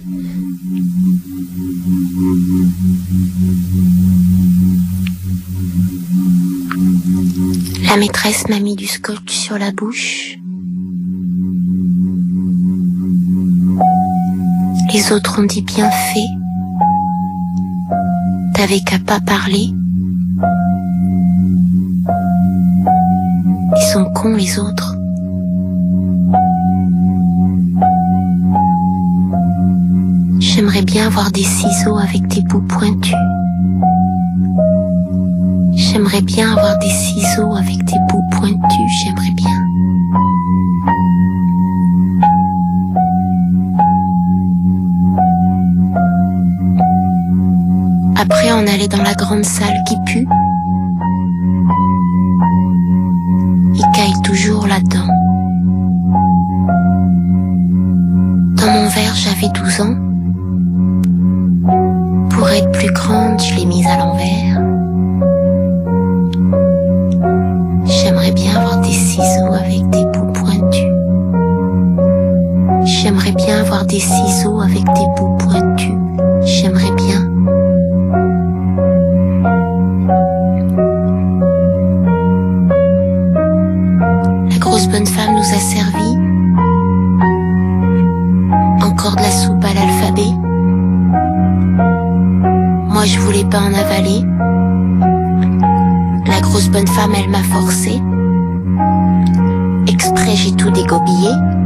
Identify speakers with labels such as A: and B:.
A: La maîtresse m'a mis du scotch sur la bouche. Les autres ont dit bien fait. T'avais qu'à pas parler. Ils sont cons les autres. J'aimerais bien avoir des ciseaux avec des bouts pointus. J'aimerais bien avoir des ciseaux avec des bouts pointus, j'aimerais bien. Après, on allait dans la grande salle qui pue. Ils caillent toujours là-dedans. Dans mon verre, j'avais 12 ans. Pour être plus grande, je l'ai mise à l'envers. J'aimerais bien avoir des ciseaux avec des bouts pointus. J'aimerais bien avoir des ciseaux avec des bouts pointus. J'aimerais bien. La grosse bonne femme nous a servi encore de la soupe à l'alphabet. Moi je voulais pas en avaler. La grosse bonne femme, elle m'a forcé. Exprès, j'ai tout dégobillé.